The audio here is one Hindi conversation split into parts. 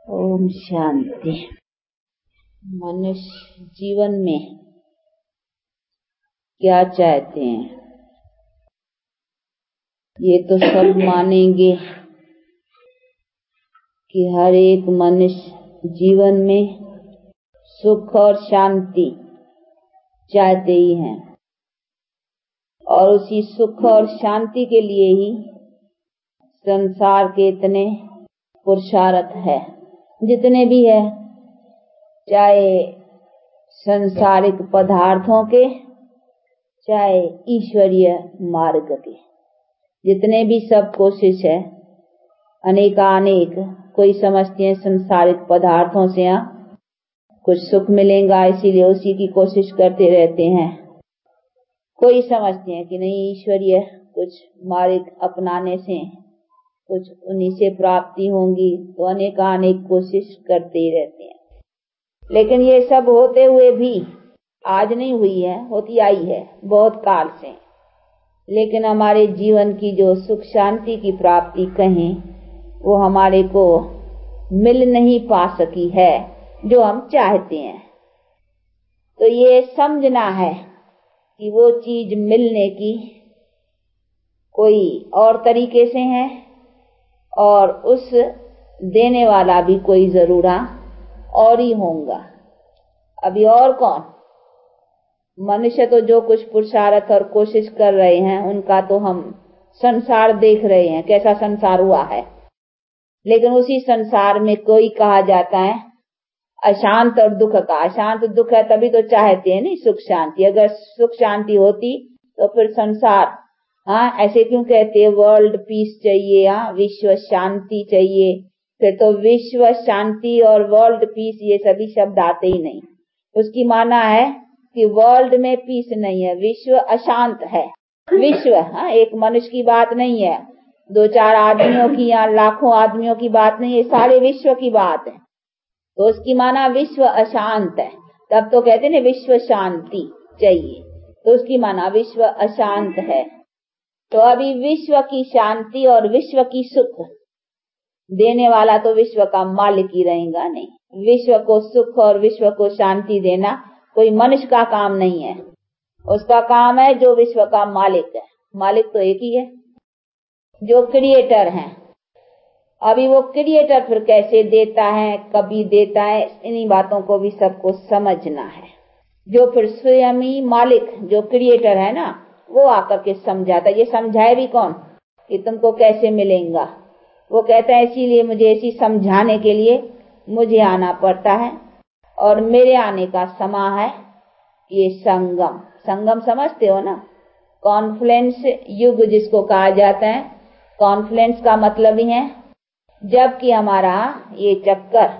ओम शांति। मनुष्य जीवन में क्या चाहते हैं, ये तो सब मानेंगे कि हर एक मनुष्य जीवन में सुख और शांति चाहते ही हैं, और उसी सुख और शांति के लिए ही संसार के इतने पुरुषार्थ है जितने भी है, चाहे संसारिक पदार्थों के चाहे ईश्वरीय मार्ग के, जितने भी सब कोशिश है अनेकानेक। कोई समझते हैं संसारिक पदार्थों से कुछ सुख मिलेगा इसीलिए उसी की कोशिश करते रहते हैं। कोई समझते हैं कि नहीं, ईश्वरीय कुछ मार्ग अपनाने से कुछ उन्हीं से प्राप्ति होंगी, तो अनेकानेक कोशिश करते ही रहते हैं। लेकिन ये सब होते हुए भी आज नहीं हुई है, होती आई है बहुत काल से। लेकिन हमारे जीवन की जो सुख शांति की प्राप्ति कहें, वो हमारे को मिल नहीं पा सकी है जो हम चाहते हैं। तो ये समझना है कि वो चीज मिलने की कोई और तरीके से है, और उस देने वाला भी कोई जरूर और ही होगा। अभी और कौन? मनुष्य तो जो कुछ पुरुषार्थ और कोशिश कर रहे हैं उनका तो हम संसार देख रहे हैं, कैसा संसार हुआ है। लेकिन उसी संसार में कोई कहा जाता है अशांत और दुख का। अशांत दुख है तभी तो चाहते हैं नहीं सुख शांति। अगर सुख शांति होती तो फिर संसार ऐसे क्यों कहते हैं वर्ल्ड पीस चाहिए, विश्व शांति चाहिए। फिर तो विश्व शांति और वर्ल्ड पीस ये सभी शब्द आते ही नहीं। उसकी माना है कि वर्ल्ड में पीस नहीं है, विश्व अशांत है। विश्व एक मनुष्य की बात नहीं है, दो चार आदमियों की या लाखों आदमियों की बात नहीं है, सारे विश्व की बात है। तो उसकी माना विश्व अशांत है, तब तो कहते हैं विश्व शांति चाहिए। तो उसकी माना विश्व अशांत है। तो अभी विश्व की शांति और विश्व की सुख देने वाला तो विश्व का मालिक ही रहेगा नहीं। विश्व को सुख और विश्व को शांति देना कोई मनुष्य का काम नहीं है, उसका काम है जो विश्व का मालिक है। मालिक तो एक ही है जो क्रिएटर है। अभी वो क्रिएटर फिर कैसे देता है, कभी देता है, इन्हीं बातों को भी सबको समझना है। जो फिर स्वयं ही मालिक जो क्रिएटर है ना, वो आकर के समझाता है। ये समझाए भी कौन कि तुमको कैसे मिलेगा? वो कहता है इसीलिए मुझे इसी समझाने के लिए मुझे आना पड़ता है, और मेरे आने का समय है ये संगम। संगम समझते हो ना, कॉन्फ्लुएंस युग जिसको कहा जाता है। कॉन्फ्लुएंस का मतलब ही है जबकि हमारा ये चक्कर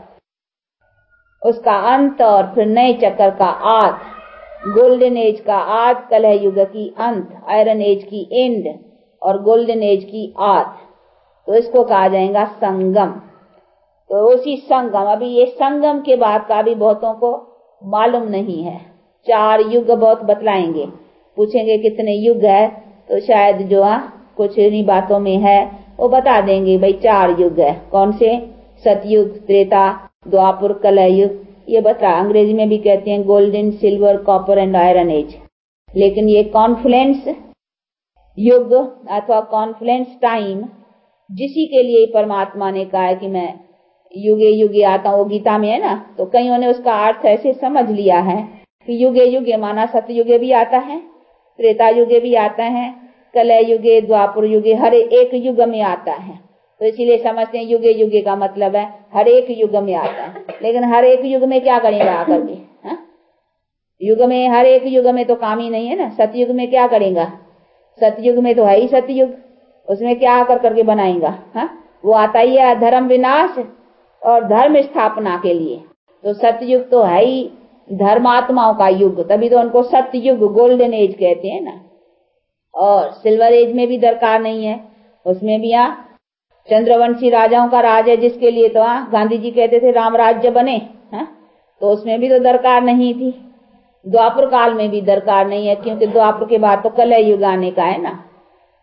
उसका अंत और फिर नए चक्कर का आद, गोल्डन एज का आद, कलह युग की अंत, आयरन एज की एंड और गोल्डन एज की आद, तो इसको कहा जाएगा संगम। तो उसी संगम, अभी ये संगम के बाद का भी बहुतों को मालूम नहीं है। 4 युग बहुत बतलाएंगे, पूछेंगे कितने युग है, तो शायद जो कुछ इन्हीं बातों में है वो बता देंगे भाई 4 युग है। कौन से? सतयुग, त्रेता, द्वापर, कलह युग। ये बता, अंग्रेजी में भी कहते हैं golden, silver, copper and iron age. लेकिन ये कॉन्फ्लुएंस युग अथवा कॉन्फ्लुएंस टाइम, जिसी के लिए परमात्मा ने कहा है कि मैं युगे युगे आता हूँ, वो गीता में है ना। तो कईयों ने उसका अर्थ ऐसे समझ लिया है कि युगे युगे माना सतयुगे भी आता है, त्रेता युगे भी आता है, कलह युगे, द्वापर युगे, हर एक युग में आता है। तो इसीलिए समझते हैं युगे युगे का मतलब है हर एक युग में आता है। लेकिन हर एक युग में क्या करेगा आकर के? युग में, हर एक युग में तो काम ही नहीं है ना। सतयुग में क्या करेगा? सतयुग में तो है ही सतयुग, उसमें क्या आकर करके बनाएगा? वो आता ही है धर्म विनाश और धर्म स्थापना के लिए। तो सतयुग तो है ही धर्मात्माओं का युग, तभी तो उनको सतयुग, गोल्डन एज कहते हैं ना। और सिल्वर एज में भी दरकार नहीं है, उसमें भी चंद्रवंशी राजाओं का राज है, जिसके लिए तो गांधी जी कहते थे राम राज्य बने, तो उसमें भी तो दरकार नहीं थी। द्वापर काल में भी दरकार नहीं है, क्योंकि द्वापर के बाद तो कलह युग आने का है ना।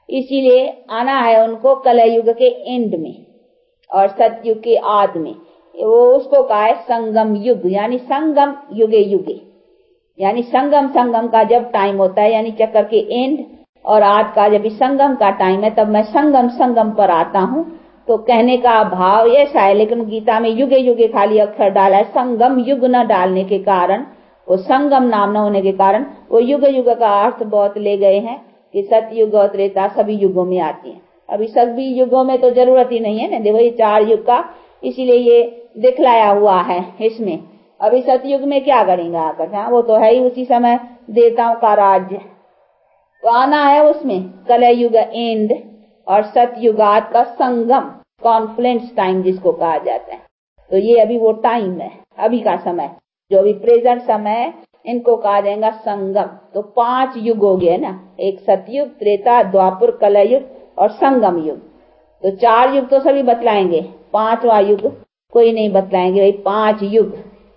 इसीलिए आना है उनको कलह युग के एंड में और सतयुग के आद में। वो उसको कहा है संगम युग, यानी संगम युगे युगे, यानी संगम संगम का जब टाइम होता है, यानी चक्कर के एंड और आज का जब संगम का टाइम है, तब मैं संगम संगम पर आता हूँ। तो कहने का भाव ऐसा है, लेकिन गीता में युगे युगे खाली अक्षर डाला है, संगम युग न डालने के कारण, वो संगम नाम न होने के कारण वो युग युग का अर्थ बहुत ले गए हैं कि सतयुग और त्रेता सभी युगों में आती है। अभी सभी युगों में तो जरूरत ही नहीं है ना, देखो ये 4 युग का, इसीलिए ये दिखलाया हुआ है इसमें। अभी सतयुग में क्या करेंगे आकर, हाँ वो तो है ही उसी समय देवताओं का राज्य, तो आना है उसमें कलयुग एंड और सतयुगात का संगम, कॉन्फ्लुएंस टाइम जिसको कहा जाता है। तो ये अभी वो टाइम है, अभी का समय जो अभी प्रेजेंट समय है, इनको कहा जाएगा संगम। तो 5 युग हो गए ना, एक सतयुग, त्रेता, द्वापर, कलयुग और संगम युग। तो 4 युग तो सभी बतलाएंगे, 5वां युग कोई नहीं बतलाएंगे, भाई 5 युग।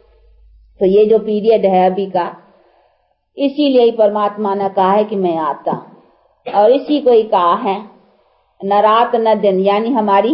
तो ये जो पीरियड है अभी का, इसीलिए ही परमात्मा ने कहा है कि मैं आता, और इसी को ही कहा है न रात न दिन, यानी हमारी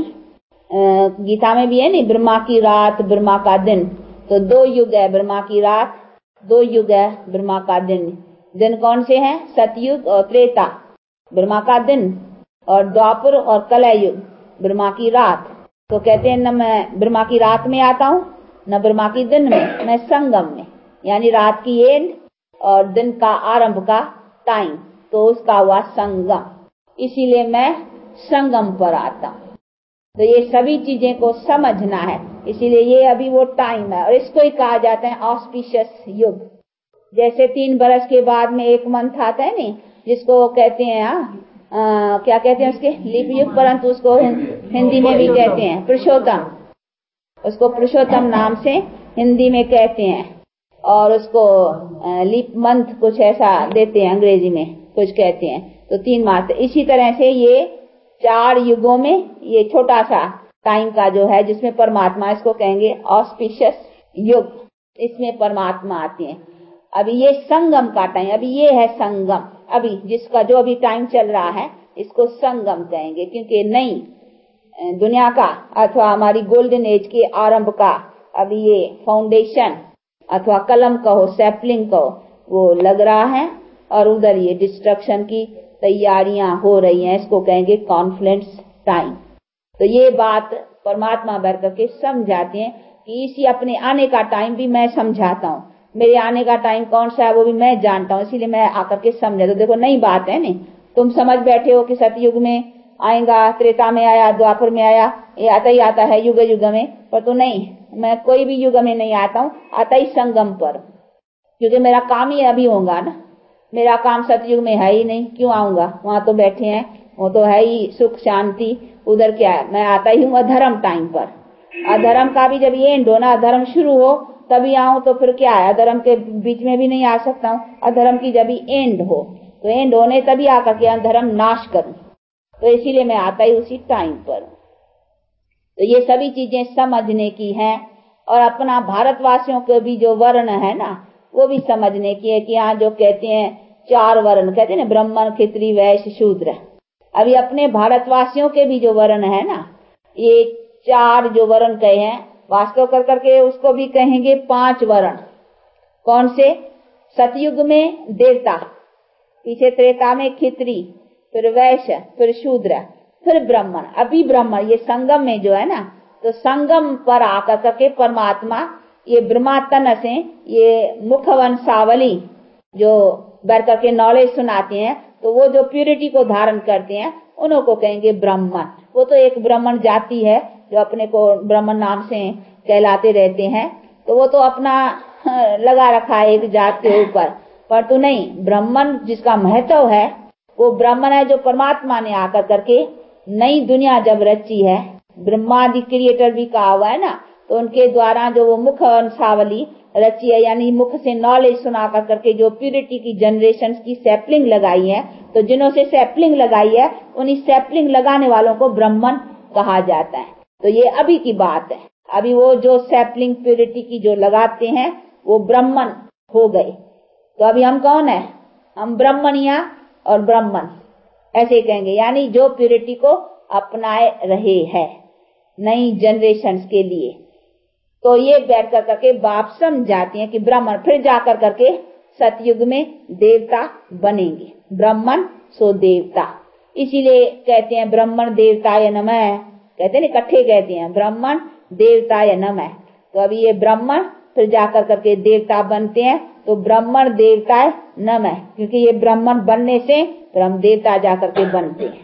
गीता में भी है नहीं, ब्रह्मा की रात ब्रह्मा का दिन। तो 2 युग है, ब्रह्मा की रात, 2 युग है ब्रह्मा का दिन। दिन कौन से हैं? सतयुग और त्रेता ब्रह्मा का दिन, और द्वापर और कलयुग ब्रह्मा की रात। तो कहते हैं न मैं ब्रह्मा की रात में आता हूँ न ब्रह्मा की दिन में, मैं संगम में, यानी रात की एंड और दिन का आरंभ का टाइम, तो उसका हुआ संगम, इसीलिए मैं संगम पर आता हूँ। तो ये सभी चीजें को समझना है, इसीलिए ये अभी वो टाइम है, और इसको ही कहा जाता है ऑस्पिशियस युग। जैसे 3 बरस के बाद में 1 मंथ आता है नहीं, जिसको कहते हैं क्या कहते हैं उसके, लीप युग, परंतु उसको हिंदी में भी कहते हैं पुरुषोत्तम, उसको पुरुषोत्तम नाम से हिंदी में कहते हैं, और उसको लीप मंथ कुछ ऐसा देते हैं, अंग्रेजी में कुछ कहते हैं। तो 3 मास, इसी तरह से ये 4 युगों में ये छोटा सा टाइम का जो है, जिसमें परमात्मा, इसको कहेंगे ऑस्पिशियस युग, इसमें परमात्मा आते हैं। अभी ये संगम का टाइम, अभी ये है संगम, अभी जिसका जो अभी टाइम चल रहा है इसको संगम कहेंगे, क्योंकि नई दुनिया का अथवा हमारी गोल्डन एज के आरंभ का अभी ये फाउंडेशन अथवा कलम कहो, सैपलिंग कहो, वो लग रहा है, और उधर ये डिस्ट्रक्शन की तैयारियां हो रही हैं, इसको कहेंगे कॉन्फ्लुएंस टाइम। तो ये बात परमात्मा बैठ करके समझाते हैं कि इसी अपने आने का टाइम भी मैं समझाता हूँ, मेरे आने का टाइम कौन सा है वो भी मैं जानता हूँ, इसीलिए मैं आकर के समझा। तो देखो नई बात है नहीं, तुम समझ बैठे हो कि सतयुग में आएगा, त्रेता में आया, द्वापर में आया, ये आता ही आता है युग युग में, पर तो नहीं, मैं कोई भी युग में नहीं आता हूँ, आता ही संगम पर, क्योंकि मेरा काम ही अभी होगा ना, मेरा काम सतयुग में है ही नहीं, क्यों आऊंगा, वहां तो बैठे हैं, वो तो है ही सुख शांति, उधर क्या है, मैं आता ही हूँ अधर्म टाइम पर। अधर्म का भी जब ये एंड हो ना, अधर्म शुरू हो तभी आऊं, तो फिर क्या है, अधर्म के बीच में भी नहीं आ सकता हूँ, अधर्म की जब एंड हो, तो एंड होने तभी आकर के अधर्म नाश करूं, तो इसीलिए मैं आता ही उसी टाइम पर। तो ये सभी चीजें समझने की हैं, और अपना भारतवासियों के भी जो वर्ण है ना, वो भी समझने की है कि यहाँ जो कहते हैं 4 वर्ण कहते हैं ना, ब्राह्मण, क्षत्रिय, वैश्य, शूद्र। अभी अपने भारतवासियों के भी जो वर्ण है ना, ये 4 जो वर्ण कहे हैं, वास्तव कर करके उसको भी कहेंगे 5 वर्ण। कौन से? सतयुग में देवता, पीछे त्रेता में क्षत्रिय, फिर वैश्य, फिर शूद्र, फिर ब्राह्मण। अभी ब्राह्मण ये संगम में जो है ना, तो संगम पर आकर करके परमात्मा ये ब्रह्मातन से ये मुखवंशावली जो बैठ करके नॉलेज सुनाते हैं, तो वो जो प्यूरिटी को धारण करते हैं उन्हों को कहेंगे ब्राह्मण। वो तो एक ब्राह्मण जाति है जो अपने को ब्राह्मण नाम से कहलाते रहते हैं, तो वो तो अपना लगा रखा है एक जात के ऊपर, पर तो नहीं, ब्राह्मण जिसका महत्व है वो ब्राह्मण है जो परमात्मा ने आकर करके नई दुनिया जब रची है, ब्रह्मादि क्रिएटर भी कहा हुआ है ना, तो उनके द्वारा जो वो मुख वंशावली रची है, यानी मुख से नॉलेज सुना कर करके जो प्यूरिटी की जनरेशन की सैपलिंग लगाई है, तो जिन्हों से सैपलिंग लगाई है उन्हीं सैपलिंग लगाने वालों को ब्राह्मण कहा जाता है। तो ये अभी की बात है, अभी वो जो सैपलिंग प्यूरिटी की जो लगाते हैं वो ब्राह्मण हो गए। तो अभी हम कौन है? हम ब्राह्मणिया और ब्राह्मण ऐसे कहेंगे, यानी जो प्यूरिटी को अपनाए रहे हैं नई जनरेशन के लिए। तो ये बैठ कर करके बाप समझाती हैं कि ब्राह्मण फिर जाकर करके सतयुग में देवता बनेंगे। ब्राह्मण सो देवता, इसीलिए कहते हैं ब्राह्मण देवताय नमः, कहते हैं इकट्ठे कहते हैं ब्राह्मण देवताय नमः। तो अभी ये ब्राह्मण फिर जाकर करके देवता बनते हैं, तो ब्राह्मण देवताय नमः, क्योंकि ये ब्राह्मण बनने से फिर हम देवता जाकर के बनते हैं।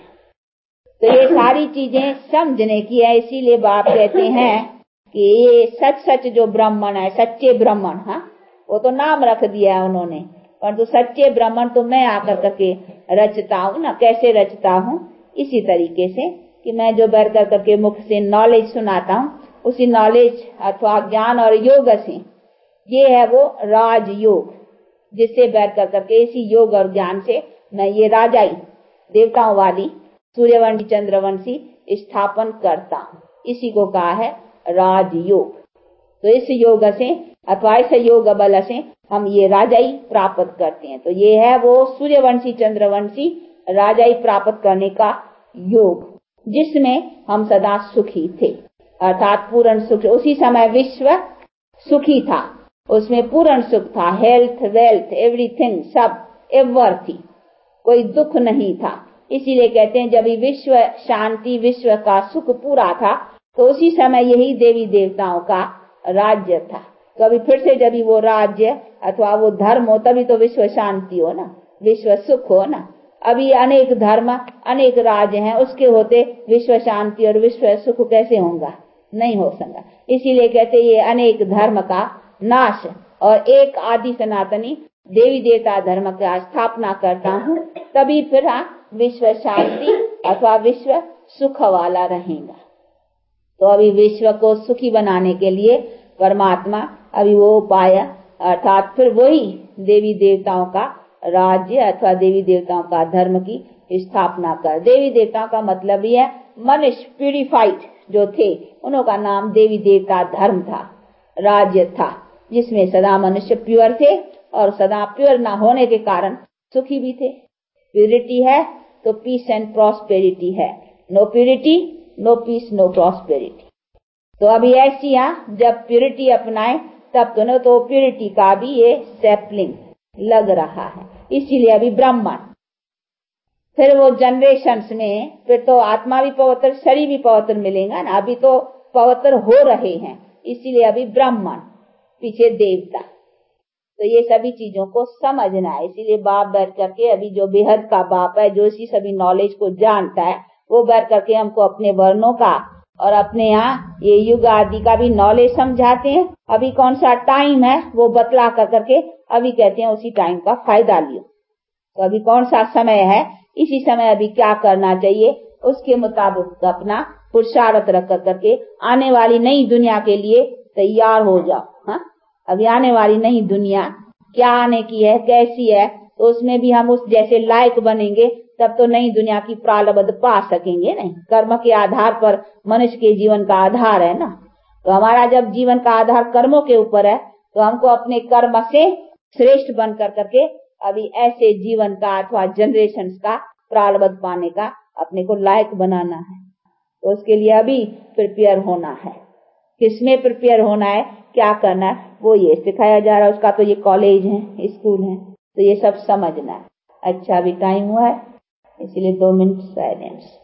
तो ये सारी चीजें समझने की है, इसीलिए बाप कहते हैं कि ये सच सच जो ब्राह्मण है, सच्चे ब्राह्मण, हाँ वो तो नाम रख दिया है उन्होंने, परंतु सच्चे ब्राह्मण तो मैं आकर करके रचता हूँ ना। कैसे रचता हूँ? इसी तरीके से कि मैं जो बैठ कर करके मुख से नॉलेज सुनाता हूँ, उसी नॉलेज अथवा ज्ञान और योग से, ये है वो राजयोग, जिससे बैठ कर करके इसी योग और ज्ञान से मैं ये राजाई देवताओं वाली सूर्यवंशी चंद्रवंशी स्थापन करता हूँ। इसी को कहा है राजयोग। तो इस योग से अथवा इस योग बल से हम ये राजाई प्राप्त करते हैं। तो ये है वो सूर्यवंशी चंद्रवंशी राजाई प्राप्त करने का योग, जिसमें हम सदा सुखी थे, अर्थात पूर्ण सुख। उसी समय विश्व सुखी था, उसमें पूर्ण सुख था, हेल्थ वेल्थ एवरीथिंग सब एवर थी, कोई दुख नहीं था। इसीलिए कहते हैं जब विश्व शांति, विश्व का सुख पूरा था, तो उसी समय यही देवी देवताओं का राज्य था। तो अभी फिर से जब वो राज्य अथवा वो धर्म हो, तभी तो विश्व शांति हो ना, विश्व सुख हो ना। अभी अनेक धर्म अनेक राज्य हैं, उसके होते विश्व शांति और विश्व सुख कैसे होगा? नहीं हो सकता। इसीलिए कहते ये अनेक धर्म का नाश और एक आदि सनातनी देवी देवता धर्म का स्थापना करता हूँ, तभी फिर विश्व शांति अथवा विश्व सुख वाला रहेगा। तो अभी विश्व को सुखी बनाने के लिए परमात्मा अभी वो उपाय अर्थात फिर वही देवी देवताओं का राज्य अथवा देवी देवताओं का धर्म की स्थापना कर। देवी देवताओं का मतलब ये है मनुष्य प्यूरिफाइड जो थे, उनका नाम देवी देवता धर्म था, राज्य था, जिसमें सदा मनुष्य प्योर थे और सदा प्योर न होने के कारण सुखी भी थे। प्यूरिटी है तो पीस एंड प्रॉस्पेरिटी है, no purity no peace no prosperity. तो अभी ऐसी जब प्यूरिटी अपनाए तब तो प्यूरिटी का भी ये सैपलिंग लग रहा है। इसीलिए अभी ब्राह्मण, फिर वो जनरेशंस में फिर तो आत्मा भी पवित्र, शरीर भी पवित्र मिलेगा ना। अभी तो पवित्र हो रहे हैं, इसीलिए अभी ब्राह्मण, पीछे देवता। तो ये सभी चीजों को समझना है। इसीलिए बाप बैठ करके अभी जो बेहद का बाप है, जो इसी सभी नॉलेज को जानता है, वो बैठ करके हमको अपने वर्णों का और अपने यहाँ ये युग आदि का भी नॉलेज समझाते हैं। अभी कौन सा टाइम है वो बतला कर करके अभी कहते हैं उसी टाइम का फायदा लियो। तो अभी कौन सा समय है, इसी समय अभी क्या करना चाहिए, उसके मुताबिक अपना पुरुषार्थ रख कर करके आने वाली नई दुनिया के लिए तैयार हो जाओ। हाँ, अभी आने वाली नई दुनिया क्या आने की है, कैसी है, तो उसमें भी हम उस जैसे लायक बनेंगे, तब तो नई दुनिया की प्रारब्ध पा सकेंगे। नहीं, कर्म के आधार पर मनुष्य के जीवन का आधार है ना। तो हमारा जब जीवन का आधार कर्मों के ऊपर है, तो हमको अपने कर्म से श्रेष्ठ बन कर करके अभी ऐसे जीवन का अथवा जनरेशन का प्रारब्ध पाने का अपने को लायक बनाना है। तो उसके लिए अभी प्रिपेयर होना है। किसमें प्रिपेयर होना है, क्या करना है, वो ये सिखाया जा रहा है। उसका तो ये कॉलेज है, स्कूल है, तो ये सब समझना है। अच्छा, अभी टाइम हुआ है, इसलिए 2 मिनट साइलेंस।